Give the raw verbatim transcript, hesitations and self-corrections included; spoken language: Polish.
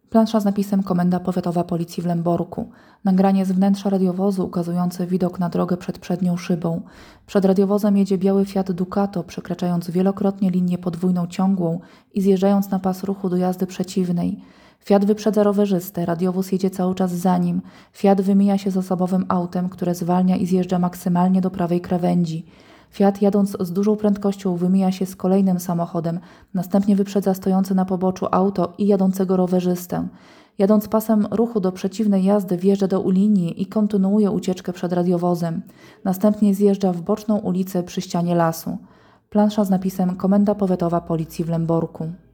Plansza z napisem Komenda Powiatowa Policji w Lęborku. Nagranie z wnętrza radiowozu ukazujące widok na drogę przed przednią szybą. Przed radiowozem jedzie biały Fiat Ducato, przekraczając wielokrotnie linię podwójną ciągłą i zjeżdżając na pas ruchu do jazdy przeciwnej. Fiat wyprzedza rowerzystę, radiowóz jedzie cały czas za nim. Fiat wymija się z osobowym autem, które zwalnia i zjeżdża maksymalnie do prawej krawędzi. Fiat, jadąc z dużą prędkością, wymija się z kolejnym samochodem, następnie wyprzedza stojące na poboczu auto i jadącego rowerzystę. Jadąc pasem ruchu do przeciwnej jazdy, wjeżdża do linii i kontynuuje ucieczkę przed radiowozem. Następnie zjeżdża w boczną ulicę przy ścianie lasu. Plansza z napisem Komenda Powiatowa Policji w Lęborku.